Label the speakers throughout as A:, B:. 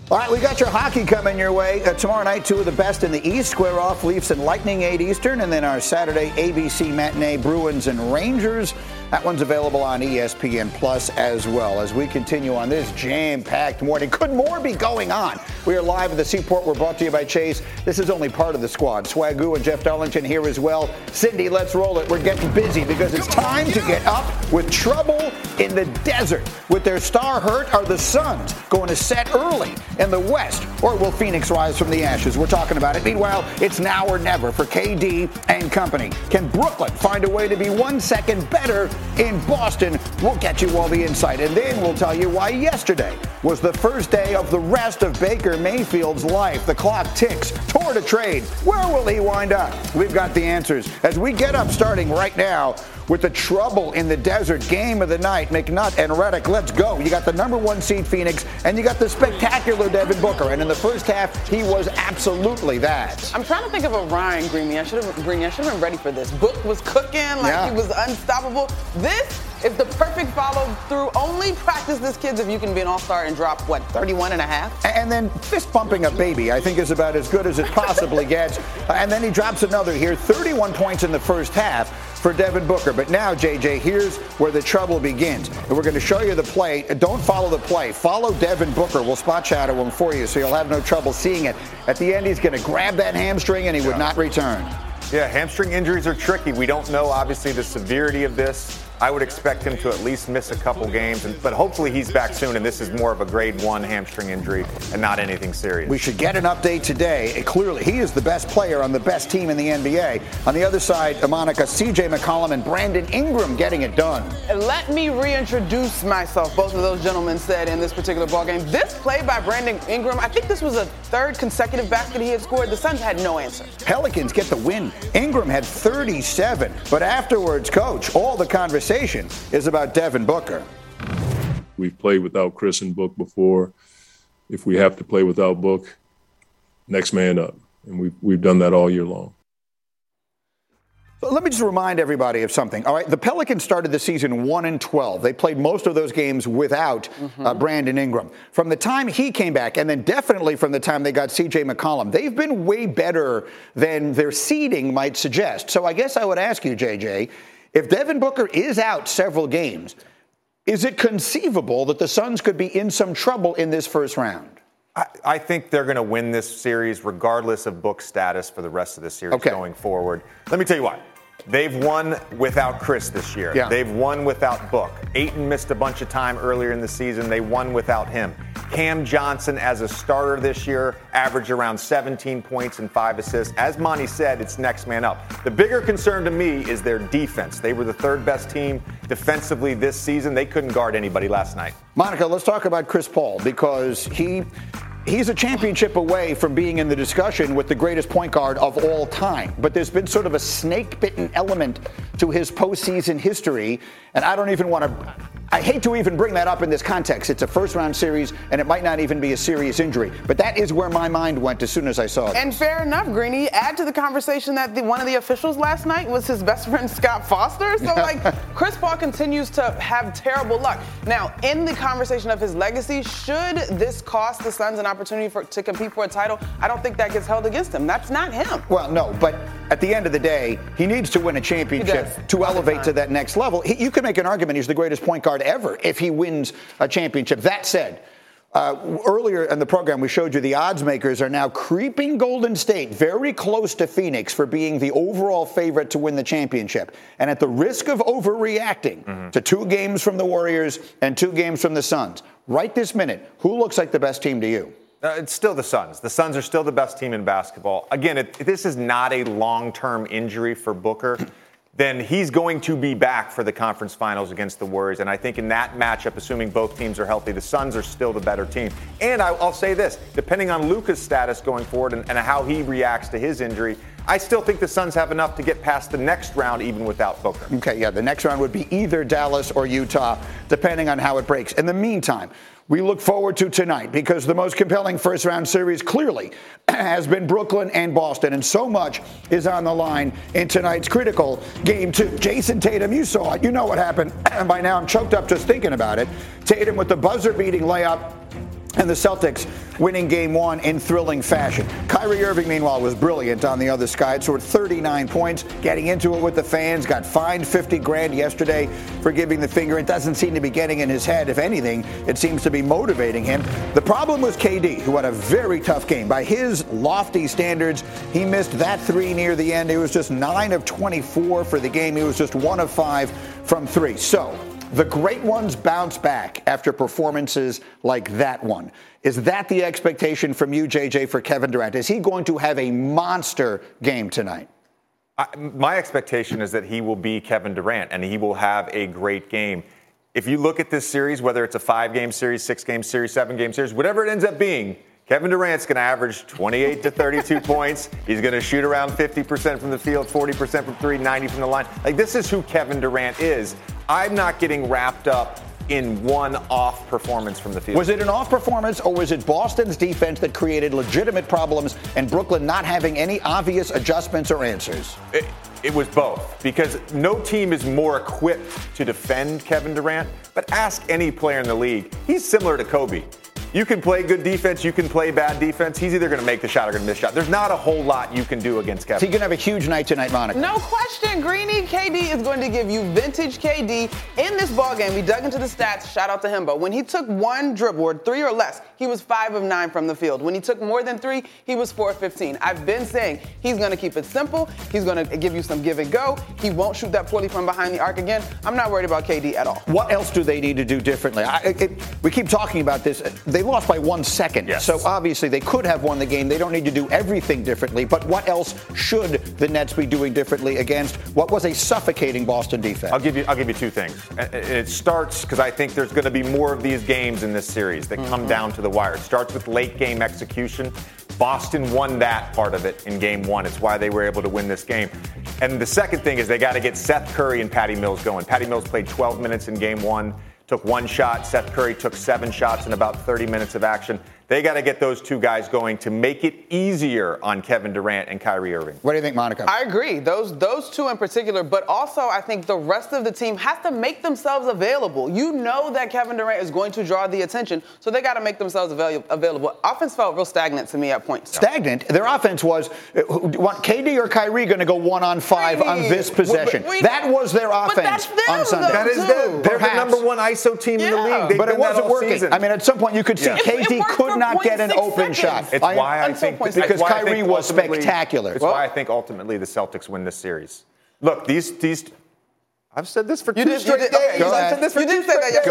A: All right, we got your hockey coming your way. Tomorrow night, two of the best in the East square off, Leafs and Lightning, 8 Eastern. And then our Saturday ABC matinee, Bruins and Rangers. That one's available on ESPN Plus as well. As we continue on this jam-packed morning, could more be going on? We are live at the Seaport. We're brought to you by Chase. This is only part of the squad. Swagoo and Jeff Darlington here as well. Cindy, let's roll it. We're getting busy because it's time to get up with trouble in the desert. With their star hurt, are the Suns going to set early in the West, or will Phoenix rise from the ashes? We're talking about it. Meanwhile, it's now or never for KD and company. Can Brooklyn find a way to be 1 second better in Boston? We'll get you all the insight, and then we'll tell you why yesterday was the first day of the rest of Baker Mayfield's life. The clock ticks toward a trade. Where will he wind up? We've got the answers as we get up starting right now with the trouble in the desert game of the night. McNutt and Reddick, let's go. You got the number 1 seed Phoenix, and you got the spectacular Devin Booker. And in the first half, he was absolutely that.
B: I'm trying to think of a rhyme, Greeny. I should have been ready for this. Book was cooking, he was unstoppable. This is the perfect follow-through. Only practice this, kids, if you can be an all-star and drop, 31 and a half?
A: And then fist bumping a baby, I think, is about as good as it possibly gets. And then he drops another here, 31 points in the first half for Devin Booker. But now, JJ, here's where the trouble begins. And we're going to show you the play. Don't follow the play. Follow Devin Booker. We'll spot shadow him for you, so you'll have no trouble seeing it. At the end, he's going to grab that hamstring, and he would not return.
C: Yeah, hamstring injuries are tricky. We don't know, obviously, the severity of this. I would expect him to at least miss a couple games, but hopefully he's back soon, and this is more of a grade 1 hamstring injury and not anything serious.
A: We should get an update today. Clearly, he is the best player on the best team in the NBA. On the other side, Monica, CJ McCollum and Brandon Ingram getting it done.
B: Let me reintroduce myself, both of those gentlemen said in this particular ballgame. This play by Brandon Ingram, I think this was a third consecutive basket he had scored. The Suns had no answer.
A: Pelicans get the win. Ingram had 37, but afterwards, coach, all the conversation is about Devin Booker.
D: We've played without Chris and Book before. If we have to play without Book, next man up. And we've done that all year long.
A: So let me just remind everybody of something. All right, the Pelicans started the season 1-12. They played most of those games without Brandon Ingram. From the time he came back, and then definitely from the time they got C.J. McCollum, they've been way better than their seeding might suggest. So I guess I would ask you, JJ, if Devin Booker is out several games, is it conceivable that the Suns could be in some trouble in this first round?
C: I think they're going to win this series regardless of Book's status for the rest of the series going forward. Let me tell you what. They've won without Chris this year.
A: Yeah.
C: They've won without Book. Ayton missed a bunch of time earlier in the season. They won without him. Cam Johnson, as a starter this year, averaged around 17 points and 5 assists. As Monty said, it's next man up. The bigger concern to me is their defense. They were the third best team defensively this season. They couldn't guard anybody last night.
A: Monica, let's talk about Chris Paul, because he's a championship away from being in the discussion with the greatest point guard of all time. But there's been sort of a snake-bitten element to his postseason history, and I hate to even bring that up in this context. It's a first-round series, and it might not even be a serious injury. But that is where my mind went as soon as I saw it.
B: And fair enough, Greeny. Add to the conversation that one of the officials last night was his best friend, Scott Foster. So, Chris Paul continues to have terrible luck. Now, in the conversation of his legacy, should this cost the Suns an opportunity to compete for a title? I don't think that gets held against him. That's not him.
A: Well, no, but at the end of the day, he needs to win a championship to elevate to that next level. You could make an argument he's the greatest point guard ever if he wins a championship. That said, earlier in the program, we showed you the odds makers are now creeping Golden State very close to Phoenix for being the overall favorite to win the championship. And at the risk of overreacting to 2 games from the Warriors and 2 games from the Suns, right this minute, who looks like the best team to you?
C: It's still the Suns. The Suns are still the best team in basketball. Again, if this is not a long-term injury for Booker, then he's going to be back for the conference finals against the Warriors. And I think in that matchup, assuming both teams are healthy, the Suns are still the better team. And I'll say this, depending on Luka's status going forward and how he reacts to his injury, I still think the Suns have enough to get past the next round even without Booker.
A: Okay, yeah, the next round would be either Dallas or Utah, depending on how it breaks. In the meantime, we look forward to tonight because the most compelling first-round series clearly has been Brooklyn and Boston, and so much is on the line in tonight's critical Game 2. Jason Tatum, you saw it. You know what happened. And by now I'm choked up just thinking about it. Tatum with the buzzer-beating layup And the Celtics winning game one in thrilling fashion. Kyrie Irving, meanwhile, was brilliant on the other side. Scored 39 points, getting into it with the fans, got fined $50,000 yesterday for giving the finger. It doesn't seem to be getting in his head. If anything, it seems to be motivating him. The problem was KD, who had a very tough game. By his lofty standards, he missed that three near the end. He was just 9 of 24 for the game. He was just 1 of 5 from 3. So, the great ones bounce back after performances like that one. Is that the expectation from you, JJ, for Kevin Durant? Is he going to have a monster game tonight?
C: My expectation is that he will be Kevin Durant, and he will have a great game. If you look at this series, whether it's a 5-game series, 6-game series, 7-game series, whatever it ends up being, Kevin Durant's going to average 28 to 32 points. He's going to shoot around 50% from the field, 40% from 3, 90 from the line. Like, this is who Kevin Durant is. I'm not getting wrapped up in one off performance from the field.
A: Was it an off performance, or was it Boston's defense that created legitimate problems and Brooklyn not having any obvious adjustments or answers?
C: It was both, because no team is more equipped to defend Kevin Durant. But ask any player in the league. He's similar to Kobe. You can play good defense, you can play bad defense. He's either going to make the shot or going to miss the shot. There's not a whole lot you can do against Kevin.
A: So he's going to have a huge night tonight, Monica.
B: No question, Greeny. KD is going to give you vintage KD in this ballgame. We dug into the stats. Shout out to him. But when he took one dribble, or 3 or less, he was 5 of 9 from the field. When he took more than 3, he was 4 of 15. I've been saying he's going to keep it simple. He's going to give you some give and go. He won't shoot that poorly from behind the arc again. I'm not worried about KD at all.
A: What else do they need to do differently? We keep talking about this. They lost by 1 second.
C: Yes.
A: So obviously they could have won the game. They don't need to do everything differently. But what else should the Nets be doing differently against what was a suffocating Boston defense?
C: I'll give you 2 things. It starts because I think there's going to be more of these games in this series that come down to the wire. It starts with late game execution. Boston won that part of it in game 1. It's why they were able to win this game. And the second thing is they got to get Seth Curry and Patty Mills going. Patty Mills played 12 minutes in game 1. Took 1 shot. Seth Curry took 7 shots in about 30 minutes of action. They got to get those 2 guys going to make it easier on Kevin Durant and Kyrie Irving.
A: What do you think, Monica?
B: I agree. Those 2 in particular, but also I think the rest of the team has to make themselves available. You know that Kevin Durant is going to draw the attention, so they got to make themselves available. Offense felt real stagnant to me at points.
A: Stagnant? Their offense was, KD or Kyrie going to go 1-on-5 on this possession? That was their offense on Sunday.
C: That is them. They're the number 1 ISO team in the league.
A: But it wasn't working.
C: Season.
A: I mean, at some point you could see KD could not get an open shot.
C: It's why I think
A: because Kyrie was spectacular.
C: It's why I think ultimately the Celtics win this series. Look, these I've said this for 2 straight days. I've said this for 2 straight days.
A: Go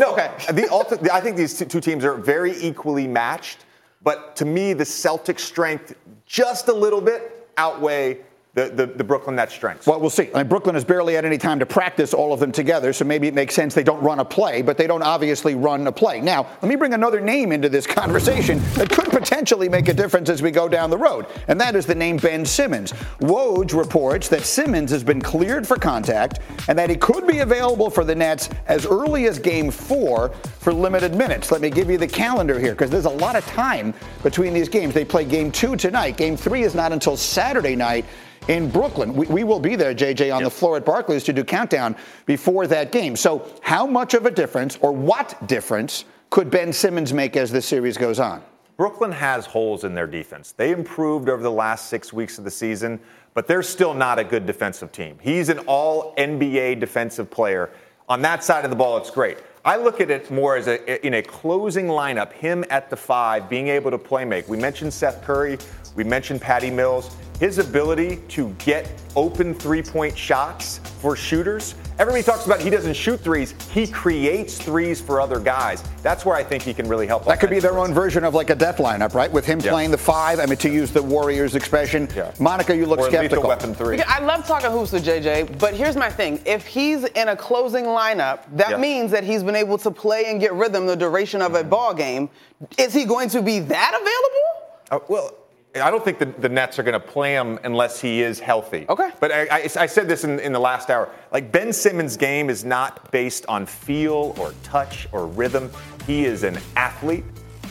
A: ahead.
C: I think these two teams are very equally matched, but to me the Celtics' strength just a little bit outweigh the Brooklyn Nets strengths.
A: Well, we'll see. I mean, Brooklyn has barely had any time to practice all of them together, so maybe it makes sense they don't run a play, but they don't obviously run a play. Now, let me bring another name into this conversation that could potentially make a difference as we go down the road, and that is the name Ben Simmons. Woj reports that Simmons has been cleared for contact and that he could be available for the Nets as early as Game 4 for limited minutes. Let me give you the calendar here, because there's a lot of time between these games. They play Game 2 tonight. Game 3 is not until Saturday night in Brooklyn. We will be there, JJ, on the floor at Barclays to do countdown before that game. So how much of a difference, or what difference, could Ben Simmons make as this series goes on?
C: Brooklyn has holes in their defense. They improved over the last 6 weeks of the season, but they're still not a good defensive team. He's an all-NBA defensive player. On that side of the ball, it's great. I look at it more as in a closing lineup, him at the 5, being able to play make. We mentioned Seth Curry. We mentioned Patty Mills. His ability to get open 3-point shots for shooters. Everybody talks about he doesn't shoot threes. He creates threes for other guys. That's where I think he can really help.
A: That could be their own version of like a death lineup, right? With him playing the 5, I mean, to use the Warriors expression. Monica, you look skeptical.
C: Weapon 3.
B: I love talking hoops with JJ, but here's my thing. If he's in a closing lineup, that means that he's been able to play and get rhythm the duration of a ball game. Is he going to be that available?
C: Well, I don't think the Nets are going to play him unless he is healthy.
B: Okay.
C: But I said this in the last hour. Like, Ben Simmons' game is not based on feel or touch or rhythm. He is an athlete.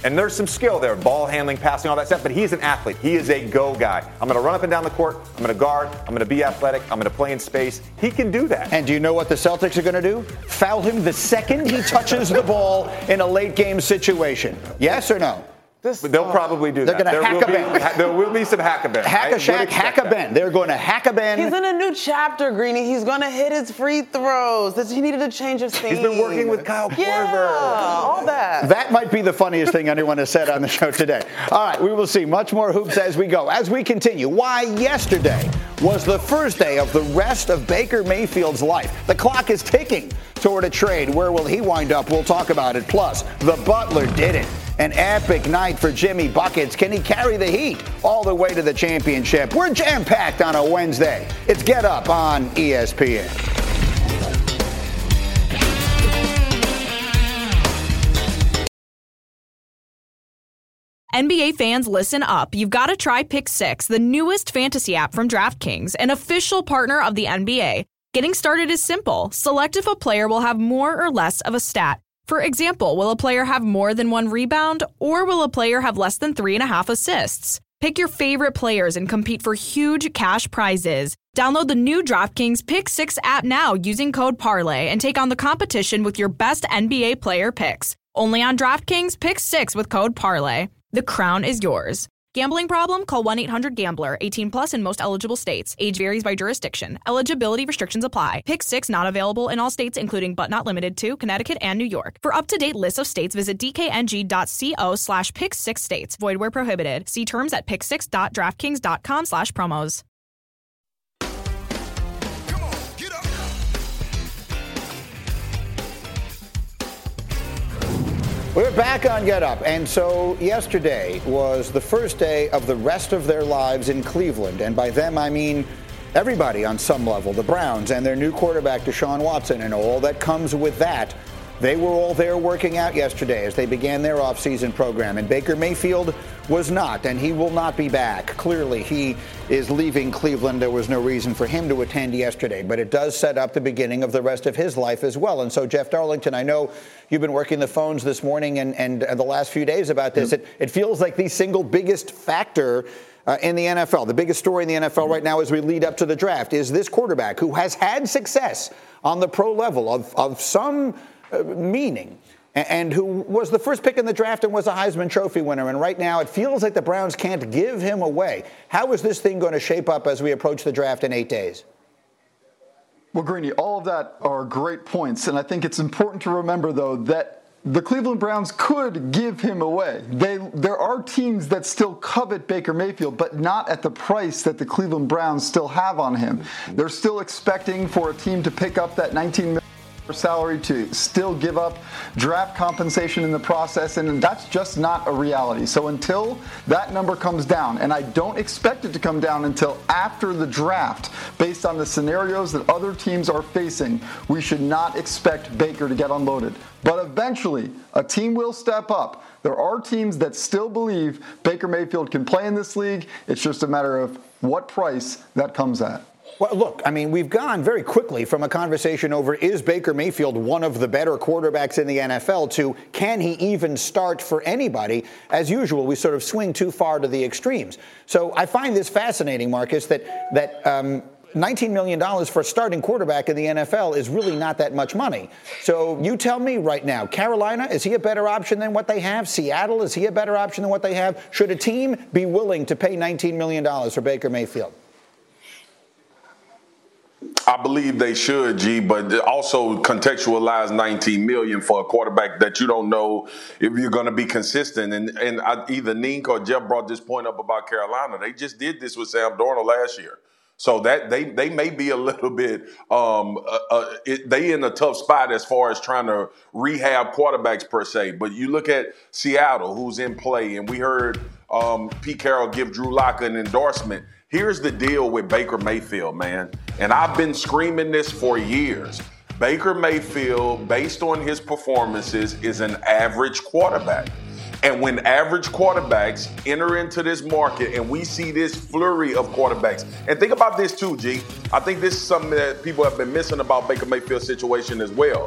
C: And there's some skill there, ball handling, passing, all that stuff, but he's an athlete. He is a go guy. I'm going to run up and down the court. I'm going to guard. I'm going to be athletic. I'm going to play in space. He can do that.
A: And do you know what the Celtics are going to do? Foul him the second he touches the ball in a late game situation. Yes or no?
C: They'll probably do that.
A: They're going to hack a Ben.
C: There will be some hack-a-Ben.
A: Hack-a-Shaq, hack-a-Ben. They're going to hack-a-Ben.
B: He's in a new chapter, Greeny. He's going to hit his free throws. He needed to change his thing.
C: He's been working with Kyle Korver.
B: Yeah, all that.
A: That might be the funniest thing anyone has said on the show today. All right, we will see much more hoops as we go. As we continue, why yesterday was the first day of the rest of Baker Mayfield's life. The clock is ticking toward a trade. Where will he wind up? We'll talk about it. Plus, the Butler did it. An epic night for Jimmy Buckets. Can he carry the heat all the way to the championship? We're jam-packed on a Wednesday. It's Get Up on ESPN.
E: NBA fans, listen up. You've got to try Pick 6, the newest fantasy app from DraftKings, an official partner of the NBA. Getting started is simple. Select if a player will have more or less of a stat. For example, will a player have more than 1 rebound, or will a player have less than 3.5 assists? Pick your favorite players and compete for huge cash prizes. Download the new DraftKings Pick 6 app now using code PARLAY and take on the competition with your best NBA player picks. Only on DraftKings Pick 6 with code PARLAY. The crown is yours. Gambling problem? Call 1-800-GAMBLER. 18 plus in most eligible states. Age varies by jurisdiction. Eligibility restrictions apply. Pick 6 not available in all states, including but not limited to Connecticut and New York. For up-to-date lists of states, visit dkng.co/pick6states. Void where prohibited. See terms at pick6.draftkings.com/promos.
A: We're back on Get Up, and so yesterday was the first day of the rest of their lives in Cleveland, and by them I mean everybody on some level, the Browns and their new quarterback Deshaun Watson and all that comes with that. They were all there working out yesterday as they began their offseason program, and Baker Mayfield was not, and he will not be back. Clearly, he is leaving Cleveland. There was no reason for him to attend yesterday, but it does set up the beginning of the rest of his life as well. And so, Jeff Darlington, I know you've been working the phones this morning and the last few days about this. It feels like the single biggest factor in the NFL, the biggest story in the NFL right now as we lead up to the draft, is this quarterback who has had success on the pro level of some meaning, and who was the first pick in the draft and was a Heisman Trophy winner. And right now it feels like the Browns can't give him away. How is this thing going to shape up as we approach the draft in 8 days?
F: Well, Greeny, all of that are great points. And I think it's important to remember, though, that the Cleveland Browns could give him away. There are teams that still covet Baker Mayfield, but not at the price that the Cleveland Browns still have on him. They're still expecting for a team to pick up that $19 million salary, to still give up draft compensation in the process, and that's just not a reality. So until that number comes down, and I don't expect it to come down until after the draft, based on the scenarios that other teams are facing, we should not expect Baker to get unloaded. But eventually, a team will step up. There are teams that still believe Baker Mayfield can play in this league. It's just a matter of what price that comes at.
A: Well, look, I mean, we've gone very quickly from a conversation over is Baker Mayfield one of the better quarterbacks in the NFL to can he even start for anybody? As usual, we sort of swing too far to the extremes. So I find this fascinating, Marcus, that $19 million for a starting quarterback in the NFL is really not that much money. So you tell me right now, Carolina, is he a better option than what they have? Seattle, is he a better option than what they have? Should a team be willing to pay $19 million for Baker Mayfield?
G: I believe they should, G, but also contextualize $19 million for a quarterback that you don't know if you're going to be consistent. And either Nink or Jeff brought this point up about Carolina. They just did this with Sam Darnold last year. So that they may be a little bit they in a tough spot as far as trying to rehab quarterbacks per se. But you look at Seattle, who's in play, and we heard Pete Carroll give Drew Lock an endorsement. Here's the deal with Baker Mayfield, man. And I've been screaming this for years. Baker Mayfield, based on his performances, is an average quarterback. And when average quarterbacks enter into this market and we see this flurry of quarterbacks, and think about this too, G. I think this is something that people have been missing about Baker Mayfield's situation as well.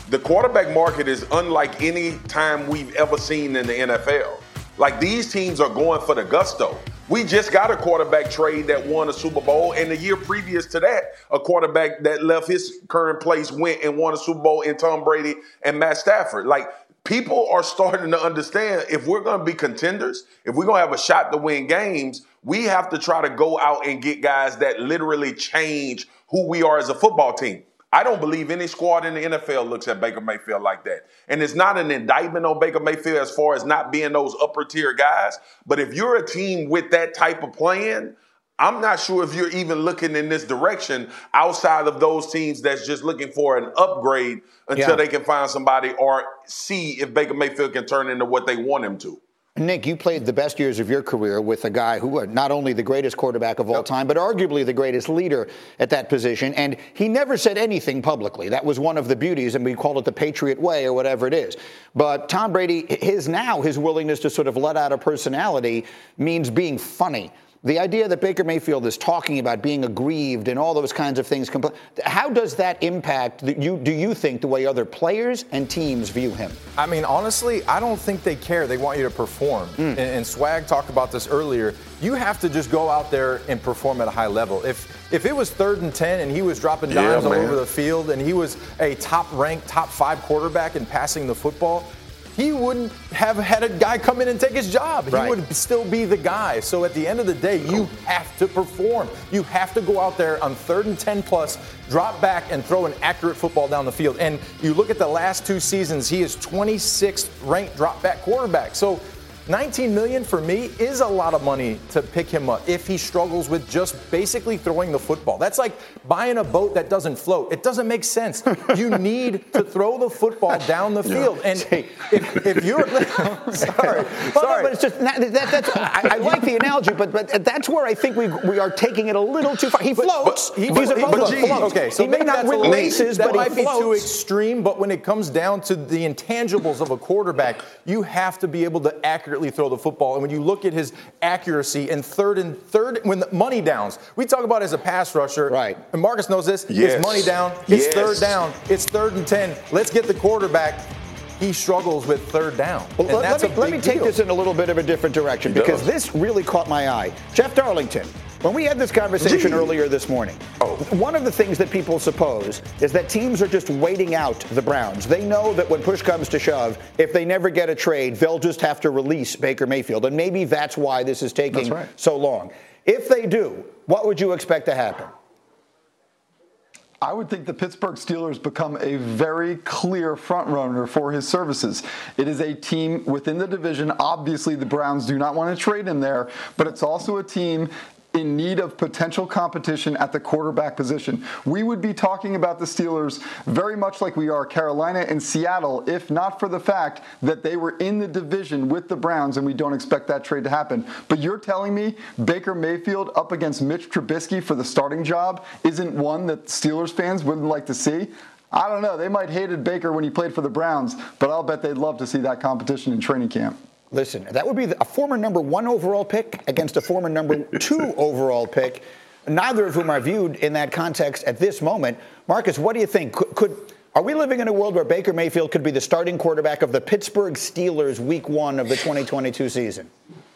G: the quarterback market is unlike any time we've ever seen in the NFL. Like, these teams are going for the gusto. We just got a quarterback trade that won a Super Bowl, and the year previous to that, a quarterback that left his current place went and won a Super Bowl in Tom Brady and Matt Stafford. Like, people are starting to understand, if we're going to be contenders, if we're going to have a shot to win games, we have to try to go out and get guys that literally change who we are as a football team. I don't believe any squad in the NFL looks at Baker Mayfield like that. And it's not an indictment on Baker Mayfield as far as not being those upper tier guys. But if you're a team with that type of plan, I'm not sure if you're even looking in this direction outside of those teams that's just looking for an upgrade until they can find somebody or see if Baker Mayfield can turn into what they want him to.
A: Nick, you played the best years of your career with a guy who was not only the greatest quarterback of all time, but arguably the greatest leader at that position. And he never said anything publicly. That was one of the beauties, and we call it the Patriot way or whatever it is. But Tom Brady, his willingness to sort of let out a personality means being funny. The idea that Baker Mayfield is talking about being aggrieved and all those kinds of things, how does that impact, do you think, the way other players and teams view him?
H: I mean, honestly, I don't think they care. They want you to perform. And Swag talked about this earlier. You have to just go out there and perform at a high level. If it was 3rd and 10 and he was dropping dimes all over the field and he was a top-ranked, top-5 quarterback in passing the football, he wouldn't have had a guy come in and take his job. Right. He would still be the guy. So at the end of the day, you have to perform. You have to go out there on 3rd and 10 plus, drop back and throw an accurate football down the field. And you look at the last 2 seasons, he is 26th ranked drop back quarterback. So $19 million for me is a lot of money to pick him up if he struggles with just basically throwing the football. That's like buying a boat that doesn't float. It doesn't make sense. You need to throw the football down the field. And if you're sorry,
A: but it's just that's I like the analogy, but that's where I think we are taking it a little too far. He floats. He's a boat that floats.
H: Okay, so
A: he may not win races, but he floats. That might be too extreme.
H: But when it comes down to the intangibles of a quarterback, you have to be able to accurately throw the football. And when you look at his accuracy in third when the money downs, we talk about as a pass rusher,
A: right?
H: And Marcus knows this. It's money down. It's 3rd down. It's 3rd and 10. Let's get the quarterback. He struggles with 3rd down.
A: Well, let me take this in a little bit of a different direction because this really caught my eye. Jeff Darlington, when we had this conversation earlier this morning, one of the things that people suppose is that teams are just waiting out the Browns. They know that when push comes to shove, if they never get a trade, they'll just have to release Baker Mayfield. And maybe that's why this is taking so long. If they do, what would you expect to happen?
F: I would think the Pittsburgh Steelers become a very clear frontrunner for his services. It is a team within the division. Obviously, the Browns do not want to trade him there, but it's also a team in need of potential competition at the quarterback position. We would be talking about the Steelers very much like we are Carolina and Seattle, if not for the fact that they were in the division with the Browns and we don't expect that trade to happen. But you're telling me Baker Mayfield up against Mitch Trubisky for the starting job isn't one that Steelers fans wouldn't like to see? I don't know. They might hated Baker when he played for the Browns, but I'll bet they'd love to see that competition in training camp.
A: Listen, that would be a former number 1 overall pick against a former number 2 overall pick, neither of whom are viewed in that context at this moment. Marcus, what do you think? Are we living in a world where Baker Mayfield could be the starting quarterback of the Pittsburgh Steelers Week 1 of the 2022 season?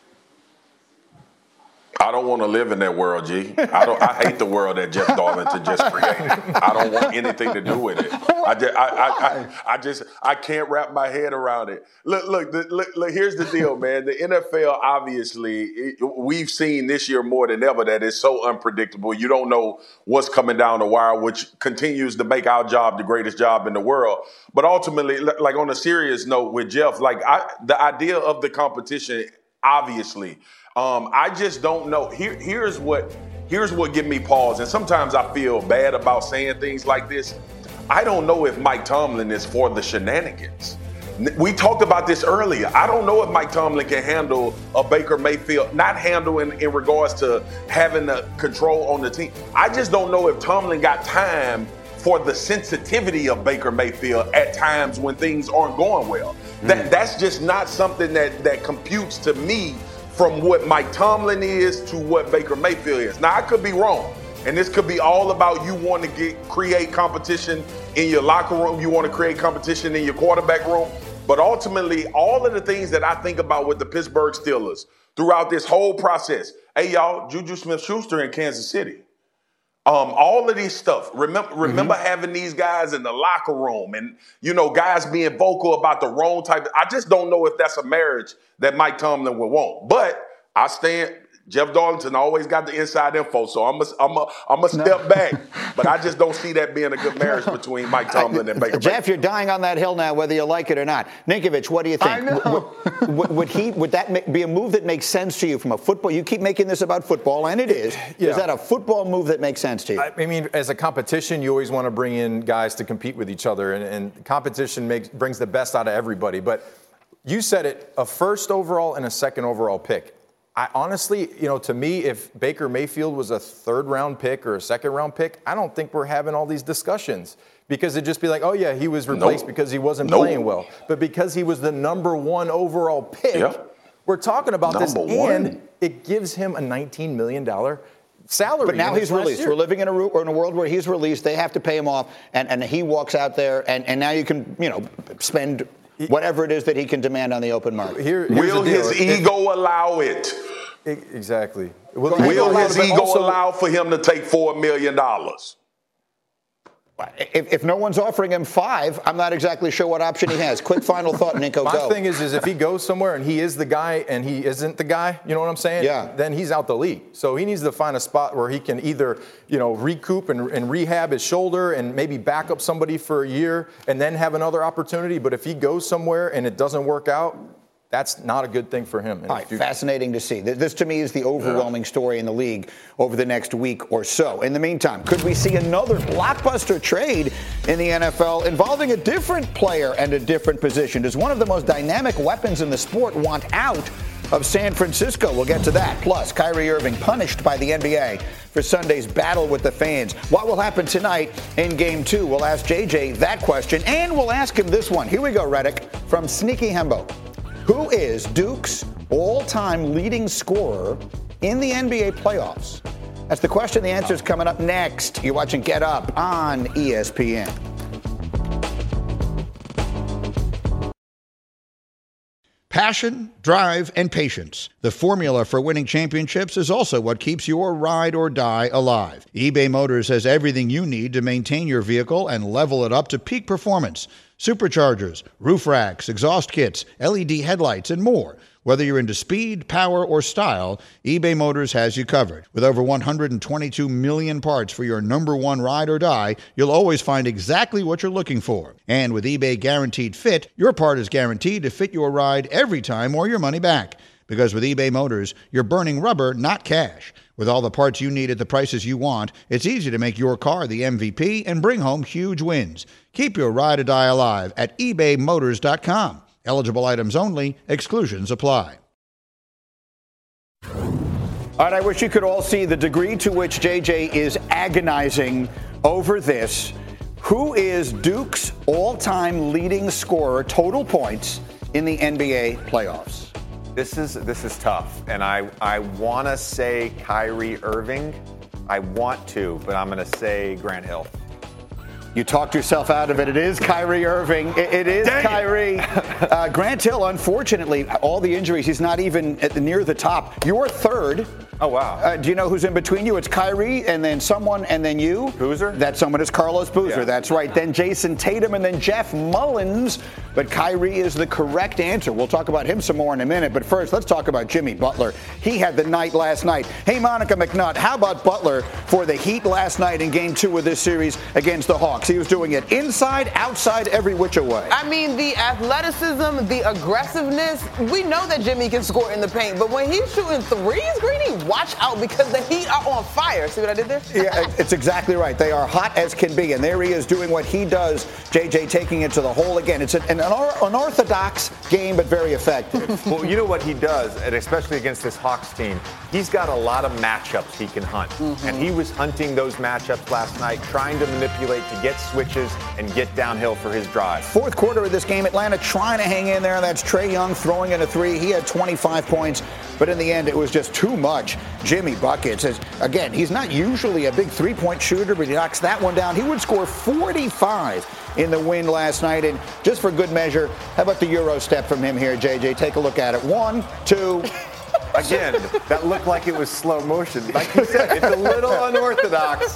G: I don't want to live in that world, G. I hate the world that Jeff Darlington just created. I don't want anything to do with it. I can't wrap my head around it. Look, here's the deal, man. The NFL, obviously, we've seen this year more than ever that it's so unpredictable. You don't know what's coming down the wire, which continues to make our job the greatest job in the world. But ultimately, like on a serious note with Jeff, the idea of the competition, obviously, I just don't know. Here's what gives me pause. And sometimes I feel bad about saying things like this. I don't know if Mike Tomlin is for the shenanigans. We talked about this earlier. I don't know if Mike Tomlin can handle a Baker Mayfield, not handle in regards to having the control on the team. I just don't know if Tomlin got time for the sensitivity of Baker Mayfield at times when things aren't going well. That's just not something that computes to me from what Mike Tomlin is to what Baker Mayfield is. Now, I could be wrong, and this could be all about you wanting to create competition in your locker room. You want to create competition in your quarterback room. But ultimately, all of the things that I think about with the Pittsburgh Steelers throughout this whole process, hey, y'all, Juju Smith-Schuster in Kansas City. All of these stuff. Remember having these guys in the locker room and, guys being vocal about the wrong type. I just don't know if that's a marriage that Mike Tomlin would want. But I stand. Jeff Darlington always got the inside info, so I'm a step back. But I just don't see that being a good marriage between Mike Tomlin and Baker.
A: Jeff, you're dying on that hill now, whether you like it or not. Ninkovich, what do you think?
F: I know.
A: Would that be a move that makes sense to you from a football? You keep making this about football, and it is.
H: Yeah.
A: Is that a football move that makes sense to you?
H: I mean, as a competition, you always want to bring in guys to compete with each other, and competition brings the best out of everybody. But you said it, a first overall and a second overall pick. I honestly, to me, if Baker Mayfield was a third-round pick or a second-round pick, I don't think we're having all these discussions because it'd just be like, oh, yeah, he was replaced because he wasn't playing well. But because he was the number 1 overall pick, we're talking about this, and it gives him a $19 million salary.
A: But now he's released. We're living in a world where he's released. They have to pay him off, and he walks out there, and now you can, spend whatever it is that he can demand on the open market.
G: Will his ego allow it?
H: Exactly.
G: Will his ego allow for him to take $4 million?
A: If no one's offering him 5, I'm not exactly sure what option he has. Quick final thought, Ninko,
H: My
A: go.
H: thing is if he goes somewhere and he is the guy and he isn't the guy, you know what I'm saying?
A: Yeah.
H: Then he's out the league. So he needs to find a spot where he can either, recoup and rehab his shoulder and maybe back up somebody for a year and then have another opportunity. But if he goes somewhere and it doesn't work out, that's not a good thing for him.
A: All right, fascinating to see. This, to me, is the overwhelming story in the league over the next week or so. In the meantime, could we see another blockbuster trade in the NFL involving a different player and a different position? Does one of the most dynamic weapons in the sport want out of San Francisco? We'll get to that. Plus, Kyrie Irving punished by the NBA for Sunday's battle with the fans. What will happen tonight in Game 2? We'll ask JJ that question, and we'll ask him this one. Here we go, Reddick, from Sneaky Hembo. Who is Duke's all-time leading scorer in the NBA playoffs? That's the question. The answer is coming up next. You're watching Get Up on ESPN. Passion, drive, and patience. The formula for winning championships is also what keeps your ride or die alive. eBay Motors has everything you need to maintain your vehicle and level it up to peak performance. Superchargers, roof racks, exhaust kits, LED headlights, and more. Whether you're into speed, power, or style, eBay Motors has you covered. With over 122 million parts for your number one ride or die, you'll always find exactly what you're looking for. And with eBay Guaranteed Fit, your part is guaranteed to fit your ride every time or your money back. Because with eBay Motors, you're burning rubber, not cash. With all the parts you need at the prices you want, it's easy to make your car the MVP and bring home huge wins. Keep your ride or die alive at ebaymotors.com. Eligible items only. Exclusions apply. All right, I wish you could all see the degree to which JJ is agonizing over this. Who is Duke's all-time leading scorer, total points, in the NBA playoffs?
C: This is tough, and I want to say Kyrie Irving. I want to, but I'm going to say Grant Hill.
A: You talked yourself out of it. It is Kyrie Irving. It is Kyrie. Grant Hill, unfortunately, all the injuries, he's not even near the top. You're third.
C: Oh, wow.
A: Do you know who's in between you? It's Kyrie, and then someone, and then you.
C: Boozer?
A: That someone is Carlos Boozer. Yeah. That's right. Then Jason Tatum, and then Jeff Mullins. But Kyrie is the correct answer. We'll talk about him some more in a minute. But first, let's talk about Jimmy Butler. He had the night last night. Hey, Monica McNutt, how about Butler for the Heat last night in Game 2 of this series against the Hawks? He was doing it inside, outside, every which way.
B: I mean, the athleticism, the aggressiveness. We know that Jimmy can score in the paint, but when he's shooting threes, Greeny, watch out because the Heat are on fire. See what I did there?
A: Yeah, it's exactly right. They are hot as can be, and there he is doing what he does, JJ, taking it to the hole again. It's an unorthodox game, but very effective.
C: Well, you know what he does, and especially against this Hawks team, he's got a lot of matchups he can hunt. Mm-hmm. And he was hunting those matchups last night, trying to manipulate to get switches and get downhill for his drive.
A: Fourth quarter of this game, Atlanta trying to hang in there. That's Trae Young throwing in a three. He had 25 points, but in the end, it was just too much Jimmy buckets. Again, he's not usually a big three-point shooter, but he knocks that one down. He would score 45 in the win last night. And just for good measure, how about the Euro step from him here, JJ? Take a look at it. 1, 2.
C: Again, that looked like it was slow motion. Like you said, it's a little unorthodox.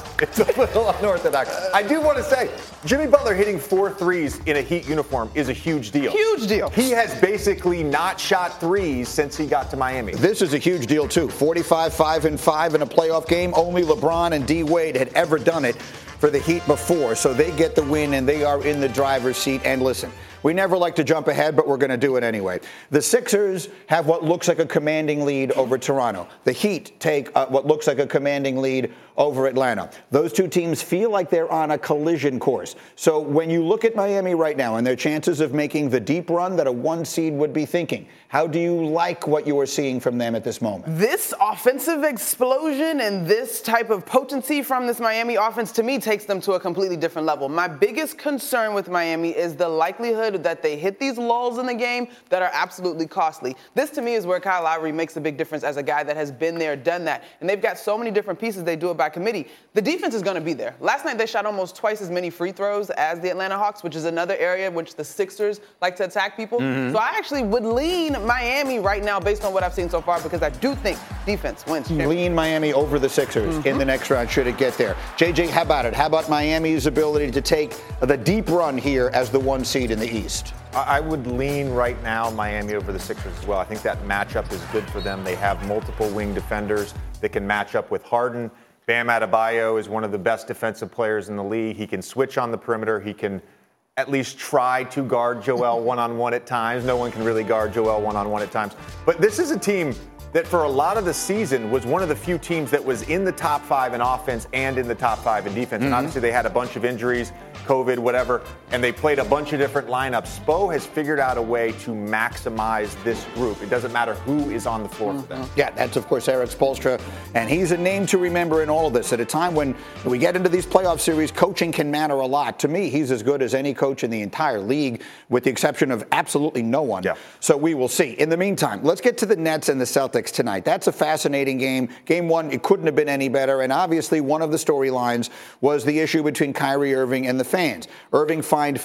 C: I do want to say, Jimmy Butler hitting 4 threes in a Heat uniform is a huge deal.
B: Huge deal.
C: He has basically not shot threes since he got to Miami.
A: This is a huge deal, too. 45, 5-5 in a playoff game. Only LeBron and D. Wade had ever done it for the Heat before. So they get the win, and they are in the driver's seat. And listen, we never like to jump ahead, but we're going to do it anyway. The Sixers have what looks like a commanding lead over Toronto. The Heat take what looks like a commanding lead over Atlanta. Those two teams feel like they're on a collision course. So when you look at Miami right now and their chances of making the deep run that a 1 seed would be thinking, how do you like what you are seeing from them at this moment?
B: This offensive explosion and this type of potency from this Miami offense, to me, takes them to a completely different level. My biggest concern with Miami is the likelihood that they hit these lulls in the game that are absolutely costly. This, to me, is where Kyle Lowry makes a big difference as a guy that has been there, done that. And they've got so many different pieces. They do it by committee. The defense is going to be there. Last night, they shot almost twice as many free throws as the Atlanta Hawks, which is another area in which the Sixers like to attack people. So I actually would lean Miami right now based on what I've seen so far because I do think defense wins.
A: Lean Miami over the Sixers in the next round should it get there. JJ, how about it? How about Miami's ability to take the deep run here as the 1 seed in the East?
C: I would lean right now Miami over the Sixers as well. I think that matchup is good for them. They have multiple wing defenders that can match up with Harden. Bam Adebayo is one of the best defensive players in the league. He can switch on the perimeter. He can at least try to guard Joel one-on-one at times. No one can really guard Joel one-on-one at times. But this is a team that for a lot of the season was one of the few teams that was in the top 5 in offense and in the top 5 in defense. And obviously they had a bunch of injuries, COVID, whatever, and they played a bunch of different lineups. Spo has figured out a way to maximize this group. It doesn't matter who is on the floor for them.
A: Yeah, that's, of course, Eric Spoelstra, and he's a name to remember in all of this. At a time when we get into these playoff series, coaching can matter a lot. To me, he's as good as any coach in the entire league, with the exception of absolutely no one. Yeah. So we will see. In the meantime, let's get to the Nets and the Celtics tonight. That's a fascinating game. Game 1, it couldn't have been any better, and obviously one of the storylines was the issue between Kyrie Irving and the fans. Irving fined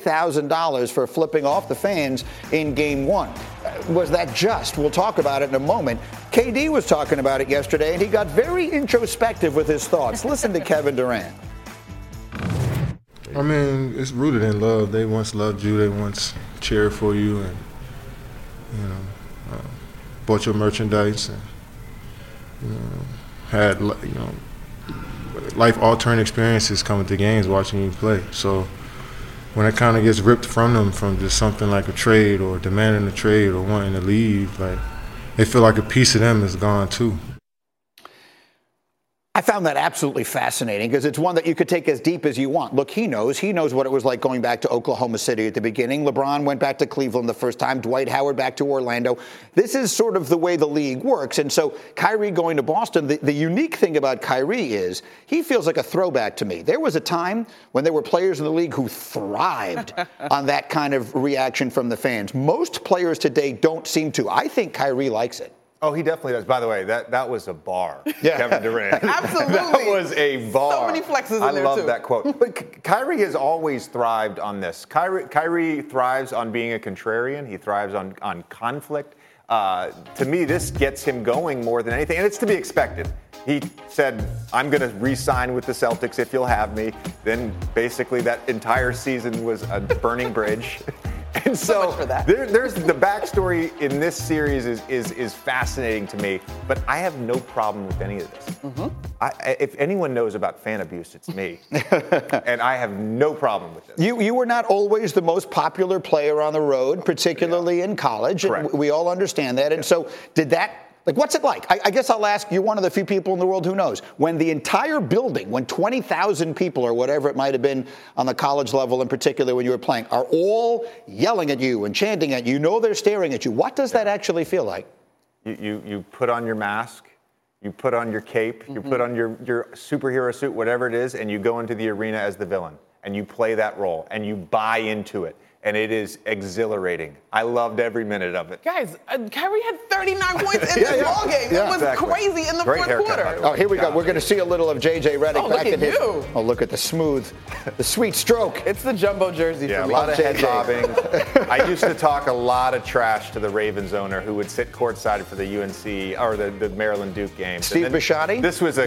A: $50,000 for flipping off the fans in Game 1. Was that just? We'll talk about it in a moment. KD was talking about it yesterday, and he got very introspective with his thoughts. Listen to Kevin Durant.
I: I mean, it's rooted in love. They once loved you. They once cheered for you, and bought your merchandise, and had life-altering experiences coming to games, watching you play. So when it kind of gets ripped from them from just something like a trade or demanding a trade or wanting to leave, like they feel like a piece of them is gone too.
A: I found that absolutely fascinating because it's one that you could take as deep as you want. Look, he knows what it was like going back to Oklahoma City at the beginning. LeBron went back to Cleveland the first time. Dwight Howard back to Orlando. This is sort of the way the league works. And so Kyrie going to Boston, the unique thing about Kyrie is he feels like a throwback to me. There was a time when there were players in the league who thrived on that kind of reaction from the fans. Most players today don't seem to. I think Kyrie likes it.
C: Oh, he definitely does. By the way, that was a bar,
A: yeah.
C: Kevin Durant.
B: Absolutely.
C: That was a bar.
B: So many flexes in there, too.
C: I love that quote. But Kyrie has always thrived on this. Kyrie thrives on being a contrarian. He thrives on conflict. To me, this gets him going more than anything, and it's to be expected. He said, I'm going to re-sign with the Celtics if you'll have me. Then basically that entire season was a burning bridge. And so there's the backstory in this series is fascinating to me, but I have no problem with any of this. If anyone knows about fan abuse, it's me. And I have no problem with this.
A: You were not always the most popular player on the road, particularly in college.
C: Correct.
A: We all understand that. And so did that... Like, what's it like? I guess I'll ask, you're one of the few people in the world who knows. When the entire building, when 20,000 people or whatever it might have been on the college level in particular when you were playing, are all yelling at you and chanting at you, they're staring at you, what does that actually feel like?
C: You put on your mask, you put on your cape, you put on your superhero suit, whatever it is, and you go into the arena as the villain. And you play that role, and you buy into it. and it is exhilarating. I loved every minute of it.
B: Guys, Kyrie had 39 points in this ballgame. It was crazy in the
C: Great
B: fourth
C: haircut,
B: quarter.
A: Oh, here we go. We're going to see a little of J.J. Redick back in his.
B: You.
A: Oh, look at the sweet stroke.
B: It's the jumbo jersey
C: Yeah,
B: for
C: a
B: me.
C: lot of head bobbing. I used to talk a lot of trash to the Ravens owner who would sit courtside for the UNC or the Maryland Duke games.
A: Steve Bisciotti?
C: This was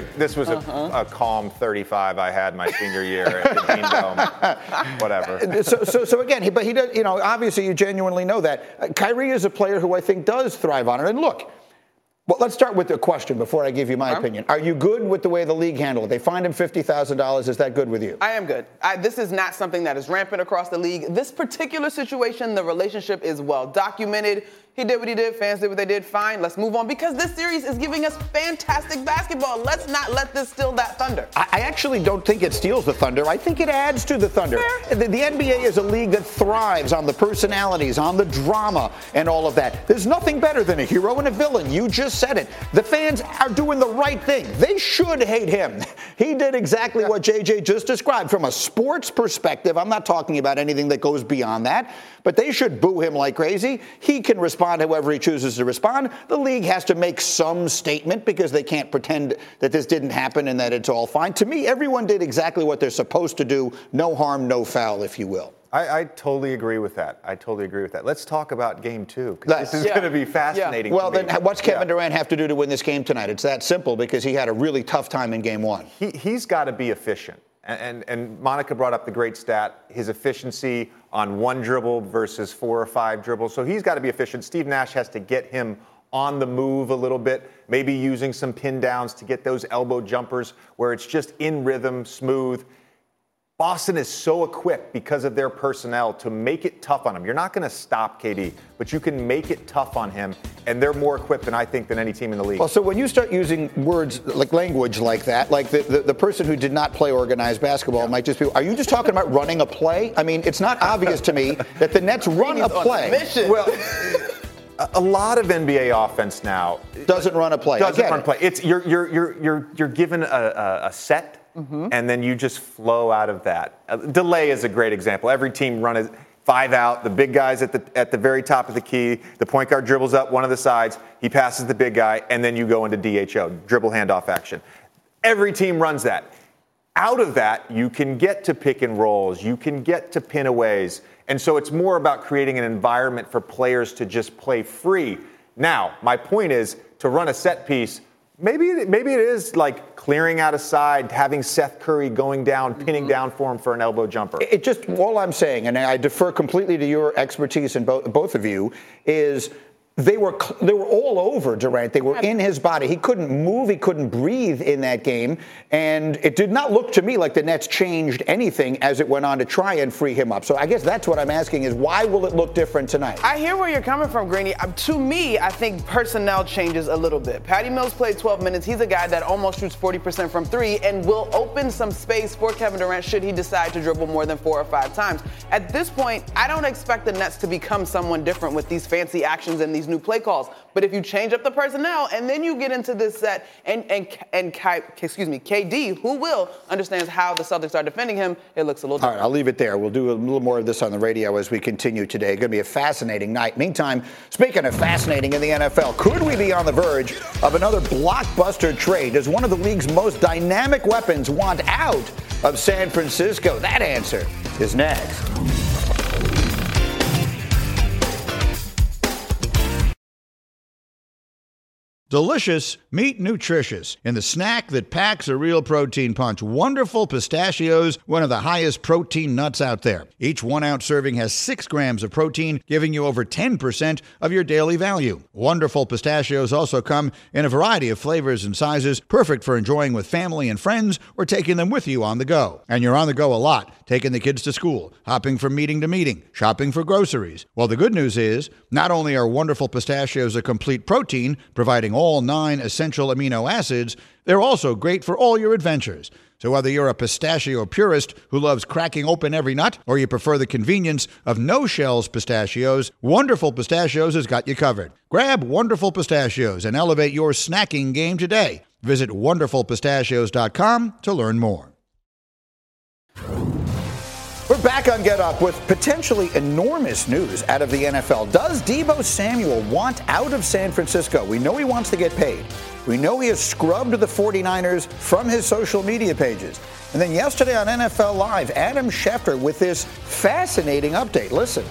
C: a calm 35 I had my senior year at the Dean Dome. Whatever.
A: So again, but he does. Obviously, you genuinely know that. Kyrie is a player who I think does thrive on it. And look, well, let's start with the question before I give you my opinion. Are you good with the way the league handled it? They fined him $50,000. Is that good with you?
B: I am good. This is not something that is rampant across the league. This particular situation, the relationship is well documented. He did what he did. Fans did what they did. Fine. Let's move on because this series is giving us fantastic basketball. Let's not let this steal that thunder.
A: I actually don't think it steals the thunder. I think it adds to the thunder. The NBA is a league that thrives on the personalities, on the drama, and all of that. There's nothing better than a hero and a villain. You just said it. The fans are doing the right thing. They should hate him. He did exactly what JJ just described. From a sports perspective, I'm not talking about anything that goes beyond that, but they should boo him like crazy. He can respond however he chooses to respond. The league has to make some statement because they can't pretend that this didn't happen and that it's all fine. To me, everyone did exactly what they're supposed to do. No harm, no foul, if you will.
C: I totally agree with that. Let's talk about game 2. This is going to be fascinating.
A: Well, then what's Kevin Durant have to do to win this game tonight? It's that simple because he had a really tough time in game 1.
C: He's got to be efficient. And Monica brought up the great stat, his efficiency on one dribble versus 4 or 5 dribbles. So he's got to be efficient. Steve Nash has to get him on the move a little bit, maybe using some pin downs to get those elbow jumpers where it's just in rhythm, smooth. Boston is so equipped because of their personnel to make it tough on him. You're not going to stop KD, but you can make it tough on him, and they're more equipped than I think than any team in the league.
A: Well, so when you start using words like language like that, like the person who did not play organized basketball might just be, are you just talking about running a play? I mean, it's not obvious to me that the Nets run a play.
C: Well, a lot of NBA offense now
A: doesn't run a play.
C: Doesn't run a play. It's you're given a set. Mm-hmm. And then you just flow out of that. Delay is a great example. Every team runs 5 out. The big guy's at the very top of the key. The point guard dribbles up one of the sides. He passes the big guy, and then you go into DHO, dribble handoff action. Every team runs that. Out of that, you can get to pick and rolls. You can get to pin-aways. And so it's more about creating an environment for players to just play free. Now, my point is to run a set piece. Maybe it is like clearing out a side, having Seth Curry going down, pinning down for him for an elbow jumper.
A: It just, all I'm saying, and I defer completely to your expertise in both of you, is they were all over Durant. They were in his body. He couldn't move. He couldn't breathe in that game. And it did not look to me like the Nets changed anything as it went on to try and free him up. So I guess that's what I'm asking is why will it look different tonight?
B: I hear where you're coming from, Greeny. To me, I think personnel changes a little bit. Patty Mills played 12 minutes. He's a guy that almost shoots 40% from 3 and will open some space for Kevin Durant should he decide to dribble more than 4 or 5 times. At this point, I don't expect the Nets to become someone different with these fancy actions and these new play calls. But if you change up the personnel and then you get into this set and KD, who will understands how the Celtics are defending him, it looks a little different.
A: All right, I'll leave it there. We'll do a little more of this on the radio as we continue today. Going to be a fascinating night. Meantime, speaking of fascinating in the NFL, could we be on the verge of another blockbuster trade? Does one of the league's most dynamic weapons want out of San Francisco? That answer is next. Delicious, meet nutritious in the snack that packs a real protein punch. Wonderful Pistachios, one of the highest protein nuts out there. Each 1-ounce serving has 6 grams of protein, giving you over 10% of your daily value. Wonderful Pistachios also come in a variety of flavors and sizes, perfect for enjoying with family and friends or taking them with you on the go. And you're on the go a lot, taking the kids to school, hopping from meeting to meeting, shopping for groceries. Well, the good news is, not only are Wonderful Pistachios a complete protein, providing all 9 essential amino acids, they're also great for all your adventures. So whether you're a pistachio purist who loves cracking open every nut, or you prefer the convenience of no-shells pistachios, Wonderful Pistachios has got you covered. Grab Wonderful Pistachios and elevate your snacking game today. Visit wonderfulpistachios.com to learn more. We're back on Get Up with potentially enormous news out of the NFL. Does Deebo Samuel want out of San Francisco? We know he wants to get paid. We know he has scrubbed the 49ers from his social media pages. And then yesterday on NFL Live, Adam Schefter with this fascinating update. Listen.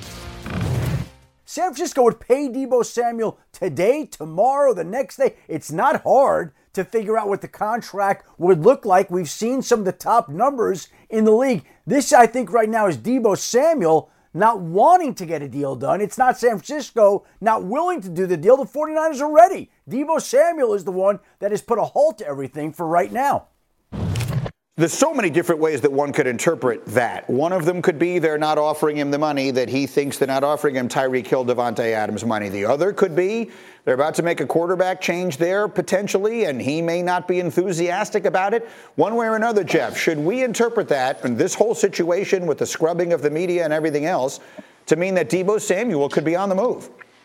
J: San Francisco would pay Deebo Samuel today, tomorrow, the next day. It's not hard to figure out what the contract would look like. We've seen some of the top numbers in the league. This, I think, right now is Deebo Samuel not wanting to get a deal done. It's not San Francisco not willing to do the deal. The 49ers are ready. Deebo Samuel is the one that has put a halt to everything for right now.
A: There's so many different ways that one could interpret that. One of them could be they're not offering him the money that he thinks they're not offering him Tyreek Hill, Davante Adams money. The other could be they're about to make a quarterback change there potentially, and he may not be enthusiastic about it. One way or another, Jeff, should we interpret that and this whole situation with the scrubbing of the media and everything else to mean that Deebo Samuel could be on the move?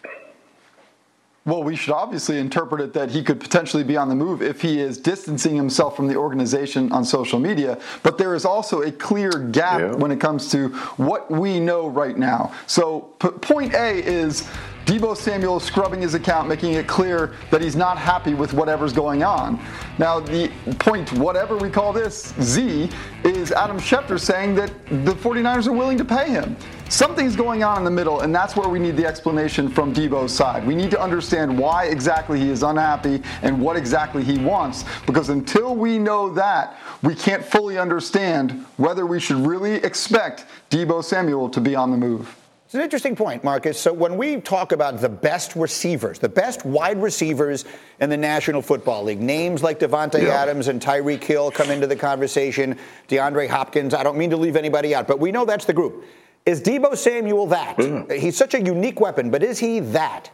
F: Well, we should obviously interpret it that he could potentially be on the move if he is distancing himself from the organization on social media. But there is also a clear gap when it comes to what we know right now. So point A is Deebo Samuel scrubbing his account, making it clear that he's not happy with whatever's going on. Now, the point, whatever we call this, Z, is Adam Schefter saying that the 49ers are willing to pay him. Something's going on in the middle, and that's where we need the explanation from Deebo's side. We need to understand why exactly he is unhappy and what exactly he wants, because until we know that, we can't fully understand whether we should really expect Deebo Samuel to be on the move.
A: It's an interesting point, Marcus. So when we talk about the best receivers, the best wide receivers in the National Football League, names like Davante Adams and Tyreek Hill come into the conversation, DeAndre Hopkins, I don't mean to leave anybody out, but we know that's the group. Is Deebo Samuel that? He's such a unique weapon, but is he that?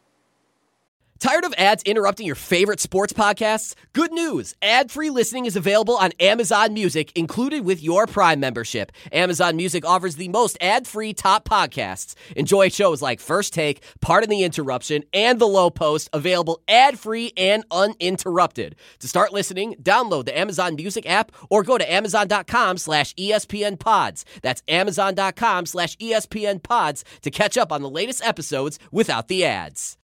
K: Tired of ads interrupting your favorite sports podcasts? Good news! Ad-free listening is available on Amazon Music, included with your Prime membership. Amazon Music offers the most ad-free top podcasts. Enjoy shows like First Take, Pardon the Interruption, and The Low Post, available ad-free and uninterrupted. To start listening, download the Amazon Music app or go to amazon.com/ESPN Pods. That's amazon.com/ESPN Pods to catch up on the latest episodes without the ads.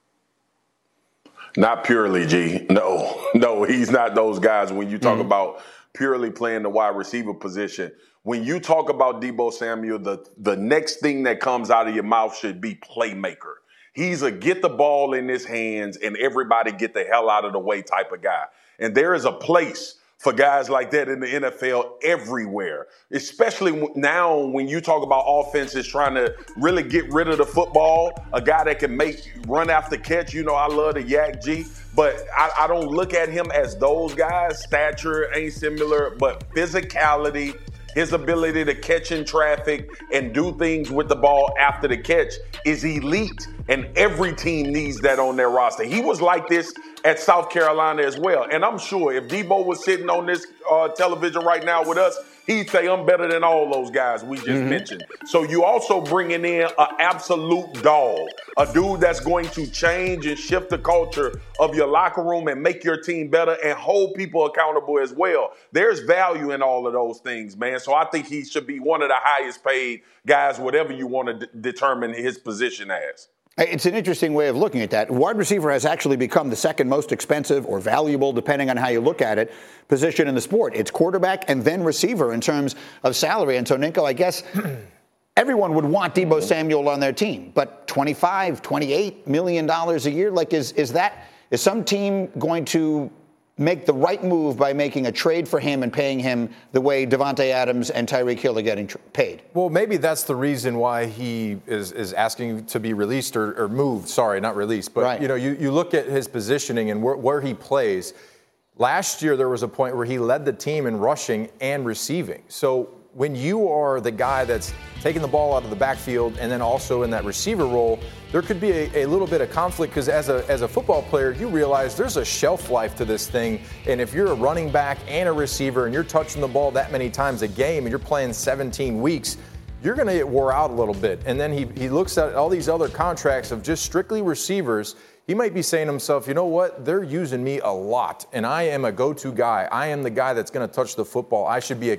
G: Not purely, G. No, he's not those guys. When you talk about purely playing the wide receiver position, when you talk about Deebo Samuel, the next thing that comes out of your mouth should be playmaker. He's a get the ball in his hands and everybody get the hell out of the way type of guy. And there is a place for guys like that in the NFL everywhere, especially now when you talk about offenses trying to really get rid of the football, a guy that can run after catch. You know, I love the Yak G, but I don't look at him as those guys. Stature ain't similar, but physicality, his ability to catch in traffic and do things with the ball after the catch is elite, and every team needs that on their roster. He was like this at South Carolina as well, and I'm sure if Deebo was sitting on this television right now with us, he'd say, I'm better than all those guys we just mentioned. So you also bringing in an absolute dog, a dude that's going to change and shift the culture of your locker room and make your team better and hold people accountable as well. There's value in all of those things, man. So I think he should be one of the highest paid guys, whatever you want to determine his position as.
A: It's an interesting way of looking at that. Wide receiver has actually become the second most expensive or valuable, depending on how you look at it, position in the sport. It's quarterback and then receiver in terms of salary. And so, Ninko, I guess everyone would want Deebo Samuel on their team, but $25, $28 million a year, like is some team going to make the right move by making a trade for him and paying him the way Davante Adams and Tyreek Hill are getting paid?
H: Well, maybe that's the reason why he is asking to be released or moved. Sorry, not released. But,
A: right.
H: You know, you look at his positioning and where he plays. Last year, there was a point where he led the team in rushing and receiving. So when you are the guy that's taking the ball out of the backfield and then also in that receiver role, there could be a little bit of conflict because as a football player, you realize there's a shelf life to this thing. And if you're a running back and a receiver and you're touching the ball that many times a game and you're playing 17 weeks, you're going to get wore out a little bit. And then he looks at all these other contracts of just strictly receivers. He might be saying to himself, you know what, they're using me a lot, and I am a go-to guy. I am the guy that's going to touch the football. I should be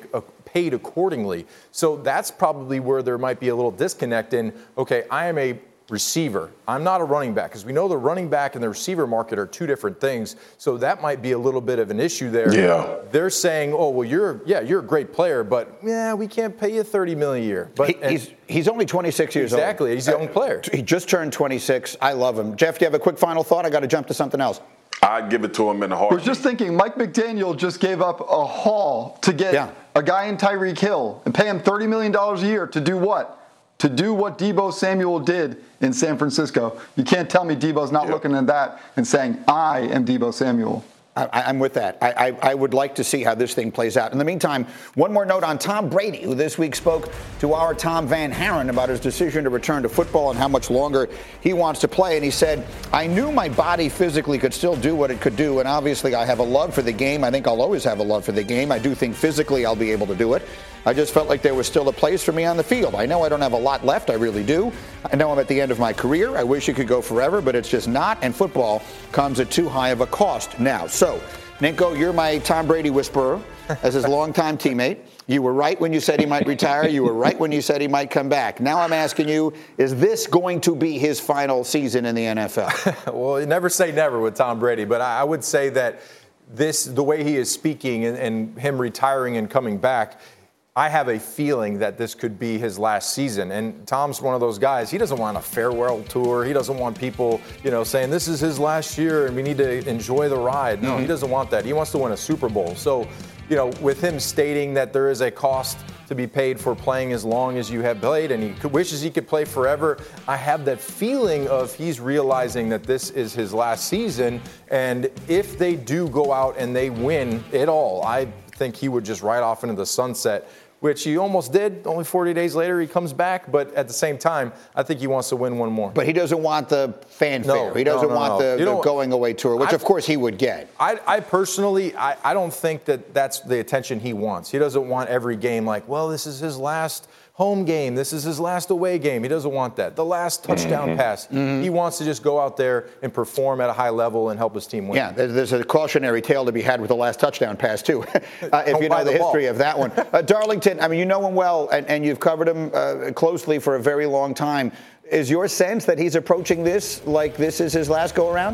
H: paid accordingly. So that's probably where there might be a little disconnect in, okay, I am a receiver. I'm not a running back, because we know the running back and the receiver market are two different things. So that might be a little bit of an issue there.
G: Yeah.
H: They're saying, oh, well, you're a great player, but we can't pay you $30 million a year. But
A: he's only 26 years old.
H: Exactly. He's a young player.
A: He just turned 26. I love him. Jeff, do you have a quick final thought? I got to jump to something else.
G: I'd give it to him in a heartbeat.
F: I was just thinking, Mike McDaniel just gave up a haul to get a guy in Tyreek Hill and pay him $30 million a year to do what? To do what Deebo Samuel did in San Francisco. You can't tell me Deebo's not looking at that and saying, I am Deebo Samuel.
A: I'm with that. I would like to see how this thing plays out. In the meantime, one more note on Tom Brady, who this week spoke to our Tom Van Haren about his decision to return to football and how much longer he wants to play. And he said, I knew my body physically could still do what it could do. And obviously I have a love for the game. I think I'll always have a love for the game. I do think physically I'll be able to do it. I just felt like there was still a place for me on the field. I know I don't have a lot left. I really do. I know I'm at the end of my career. I wish it could go forever, but it's just not. And football comes at too high of a cost now. So, Ninko, you're my Tom Brady whisperer as his longtime teammate. You were right when you said he might retire. You were right when you said he might come back. Now I'm asking you, is this going to be his final season in the NFL?
H: Well, you never say never with Tom Brady, but I would say that the way he is speaking and him retiring and coming back, I have a feeling that this could be his last season. And Tom's one of those guys, he doesn't want a farewell tour. He doesn't want people, saying this is his last year and we need to enjoy the ride. No, he doesn't want that. He wants to win a Super Bowl. So, with him stating that there is a cost to be paid for playing as long as you have played and he wishes he could play forever, I have that feeling of he's realizing that this is his last season. And if they do go out and they win it all, I think he would just ride off into the sunset, which he almost did. Only 40 days later, he comes back. But at the same time, I think he wants to win one more.
A: But he doesn't want the fanfare. He doesn't want the going away tour, which of course he would get.
H: I personally, I don't think that that's the attention he wants. He doesn't want every game like, well, this is his last home game. This is his last away game. He doesn't want that. The last touchdown pass. He wants to just go out there and perform at a high level and help his team win.
A: Yeah, there's a cautionary tale to be had with the last touchdown pass, too, if you know the history of that one. Darlington, I mean, you know him well, and you've covered him closely for a very long time. Is your sense that he's approaching this like this is his last go-around?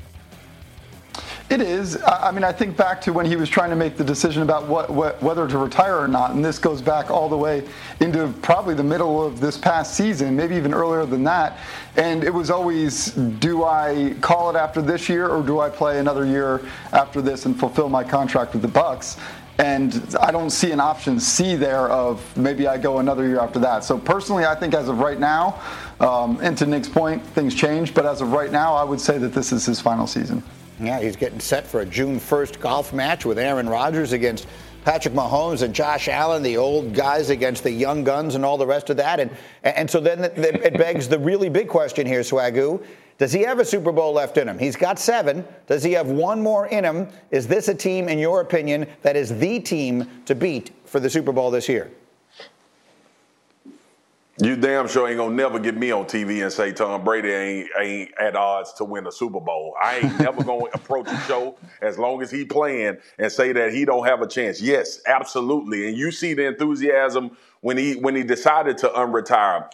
F: It is. I mean, I think back to when he was trying to make the decision about whether to retire or not, and this goes back all the way into probably the middle of this past season, maybe even earlier than that. And it was always, do I call it after this year, or do I play another year after this and fulfill my contract with the Bucs? And I don't see an option C there of maybe I go another year after that. So personally, I think as of right now, and to Nick's point, things change, but as of right now, I would say that this is his final season.
A: Yeah, he's getting set for a June 1st golf match with Aaron Rodgers against Patrick Mahomes and Josh Allen, the old guys against the young guns and all the rest of that. And so then it begs the really big question here, Swagoo. Does he have a Super Bowl left in him? He's got 7. Does he have one more in him? Is this a team, in your opinion, that is the team to beat for the Super Bowl this year?
G: You damn sure ain't gonna never get me on TV and say Tom Brady ain't at odds to win a Super Bowl. I ain't never gonna approach a show as long as he playing and say that he don't have a chance. Yes, absolutely. And you see the enthusiasm when he decided to unretire.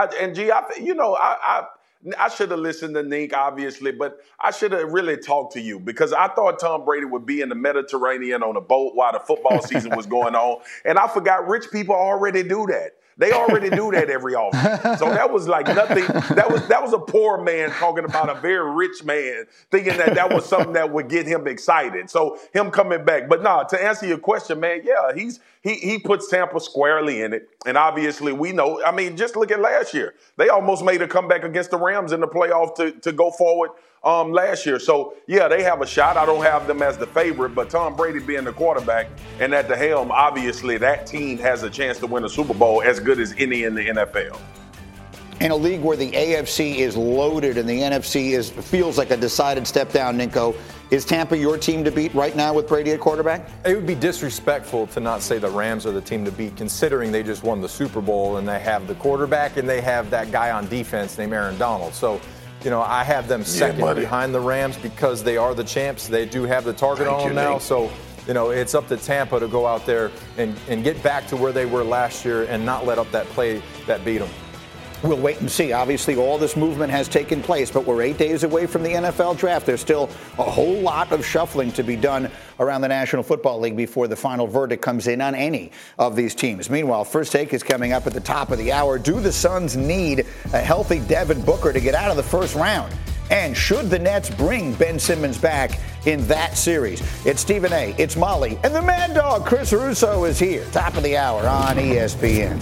G: I should have listened to Nink, obviously, but I should have really talked to you because I thought Tom Brady would be in the Mediterranean on a boat while the football season was going on. And I forgot rich people already do that. They already do that every offseason. So that was like nothing. That was a poor man talking about a very rich man, thinking that was something that would get him excited. So him coming back. But no, to answer your question, man, yeah, he puts Tampa squarely in it. And obviously we know, I mean, just look at last year. They almost made a comeback against the Rams in the playoff to go forward last year. So, yeah, they have a shot. I don't have them as the favorite, but Tom Brady being the quarterback and at the helm, obviously that team has a chance to win a Super Bowl as good as any in the NFL.
A: In a league where the AFC is loaded and the NFC feels like a decided step down, Ninko, is Tampa your team to beat right now with Brady at quarterback?
H: It would be disrespectful to not say the Rams are the team to beat, considering they just won the Super Bowl and they have the quarterback and they have that guy on defense named Aaron Donald. So, I have them second behind the Rams because they are the champs. They do have the target on them now. So, it's up to Tampa to go out there and get back to where they were last year and not let up that play that beat them.
A: We'll wait and see. Obviously, all this movement has taken place, but we're 8 days away from the NFL draft. There's still a whole lot of shuffling to be done around the National Football League before the final verdict comes in on any of these teams. Meanwhile, First Take is coming up at the top of the hour. Do the Suns need a healthy Devin Booker to get out of the first round? And should the Nets bring Ben Simmons back in that series? It's Stephen A., it's Molly, and the Mad Dog, Chris Russo, is here. Top of the hour on ESPN.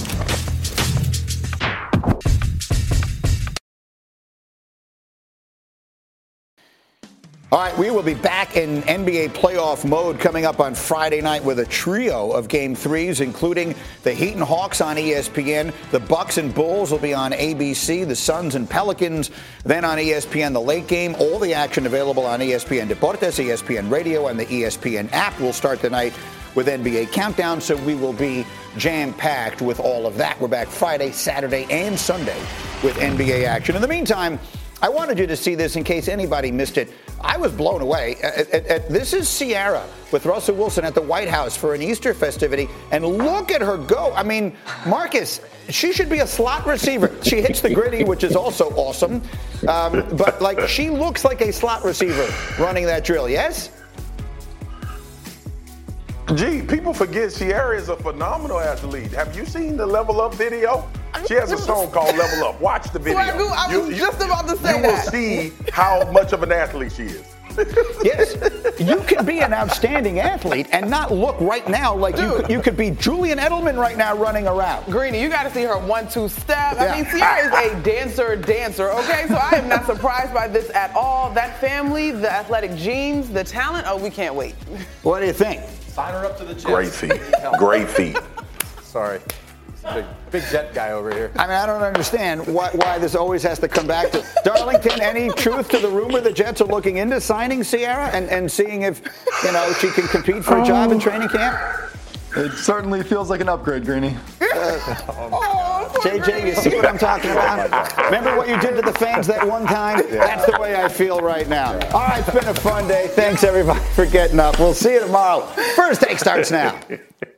A: All right, we will be back in NBA playoff mode coming up on Friday night with a trio of Game 3s, including the Heat and Hawks on ESPN. The Bucks and Bulls will be on ABC. The Suns and Pelicans then on ESPN, the late game. All the action available on ESPN Deportes, ESPN Radio, and the ESPN app. We'll start the night with NBA Countdown, so we will be jam-packed with all of that. We're back Friday, Saturday, and Sunday with NBA action. In the meantime, I wanted you to see this in case anybody missed it. I was blown away. This is Ciara with Russell Wilson at the White House for an Easter festivity, and look at her go. I mean, Marcus, she should be a slot receiver. She hits the gritty, which is also awesome. But, like, she looks like a slot receiver running that drill, yes?
G: Gee, people forget Ciara is a phenomenal athlete. Have you seen the Level Up video? She has a song called Level Up. Watch the video.
B: I was just about to say
G: that. You will see how much of an athlete she is.
A: Yes, you can be an outstanding athlete and not look right now like you could be Julian Edelman right now running around.
B: Greeny, you got to see her 1-2 step. I mean, Ciara is a dancer, okay? So I am not surprised by this at all. That family, the athletic genes, the talent, we can't wait.
A: What do you think?
H: Sign her up to the Jets.
G: Great feet. Great feet.
H: Sorry. Big Jet guy over here.
A: I mean, I don't understand why this always has to come back to Darlington. Any truth to the rumor the Jets are looking into signing Ciara and seeing if she can compete for a job in training camp?
F: It certainly feels like an upgrade, Greeny.
A: JJ, you see what I'm talking about? Remember what you did to the fans that one time? That's the way I feel right now. All right, it's been a fun day. Thanks, everybody, for getting up. We'll see you tomorrow. First Take starts now.